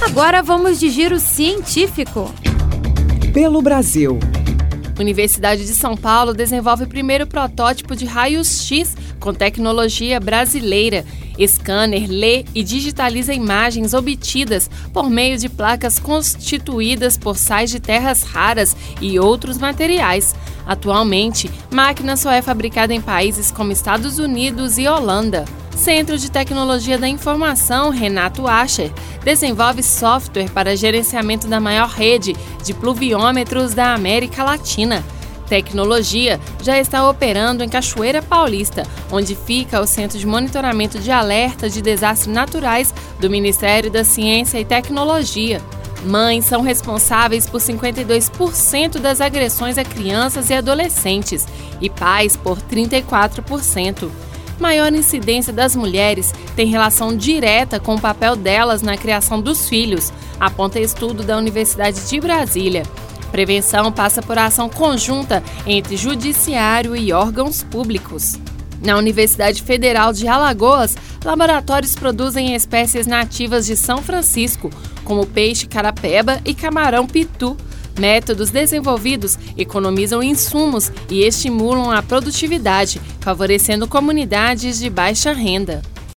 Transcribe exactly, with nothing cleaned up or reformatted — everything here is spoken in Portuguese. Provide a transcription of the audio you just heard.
Agora vamos de giro científico. Pelo Brasil. Universidade de São Paulo desenvolve o primeiro protótipo de raios-x com tecnologia brasileira. Scanner lê e digitaliza imagens obtidas por meio de placas constituídas por sais de terras raras e outros materiais. Atualmente, máquina só é fabricada em países como Estados Unidos e Holanda. Centro de Tecnologia da Informação, Renato Ascher, desenvolve software para gerenciamento da maior rede de pluviômetros da América Latina. Tecnologia já está operando em Cachoeira Paulista, onde fica o Centro de Monitoramento de Alerta de Desastres Naturais do Ministério da Ciência e Tecnologia. Mães são responsáveis por cinquenta e dois por cento das agressões a crianças e adolescentes e pais por trinta e quatro por cento. Maior incidência das mulheres tem relação direta com o papel delas na criação dos filhos, aponta estudo da Universidade de Brasília. Prevenção passa por ação conjunta entre judiciário e órgãos públicos. Na Universidade Federal de Alagoas, laboratórios produzem espécies nativas de São Francisco, como peixe carapeba e camarão pitu. Métodos desenvolvidos economizam insumos e estimulam a produtividade, favorecendo comunidades de baixa renda.